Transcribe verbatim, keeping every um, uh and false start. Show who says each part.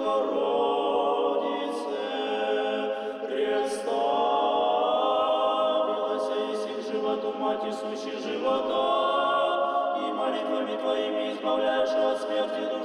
Speaker 1: Богородице, представилася еси к животу, Мать сущей живота, и молитвами Твоими избавляешь от смерти душу